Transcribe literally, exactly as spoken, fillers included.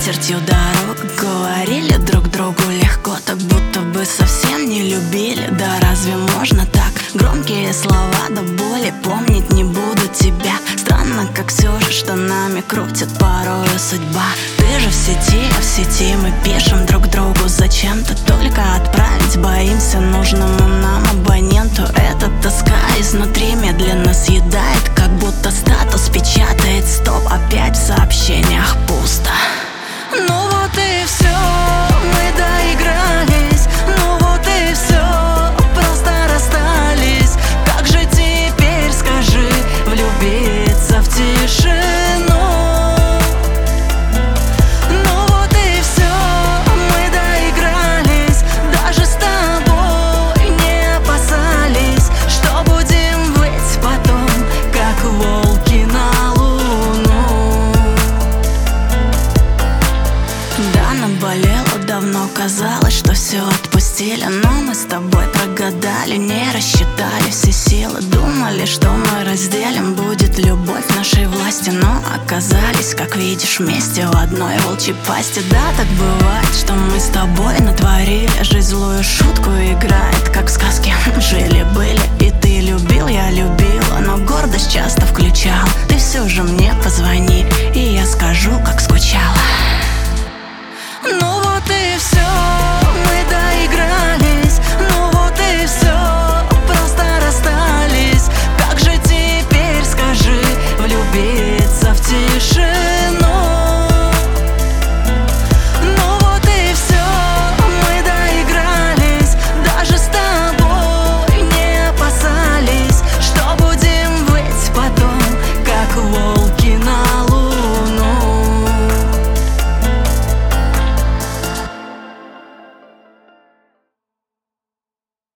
скатертью дорог. Говорили друг другу легко, так будто бы совсем не любили. Да разве можно так? Громкие слова до боли, помнить не буду тебя. Странно, как все же, что нами крутит порою судьба. Ты же в сети, а в сети мы пишем друг другу зачем-то. Только отправить боимся нужному нам абоненту. Эта тоска изнутри медленно съедает, как будто статус печатает стоп. Опять в сообщениях пусто. Ну вот и все, мы доигрались. Ну вот и все, просто расстались. Как же теперь, скажи, влюбиться в тишину? Ну вот и все, мы доигрались. Даже с тобой не опасались, что будем выть потом, как волки на луну. Да, наболело давно, казалось, что все отпустили. Но мы с тобой прогадали, не рассчитали все силы. Думали, что мы разделим, будет любовь в нашей власти. Но оказались, как видишь, вместе в одной волчьей пасти. Да, так бывает, что мы с тобой натворили. Жизнь злую шутку играет, как в сказке. Жили-были, и ты любил, я любила. Но гордость часто включал, ты все же мне позвони.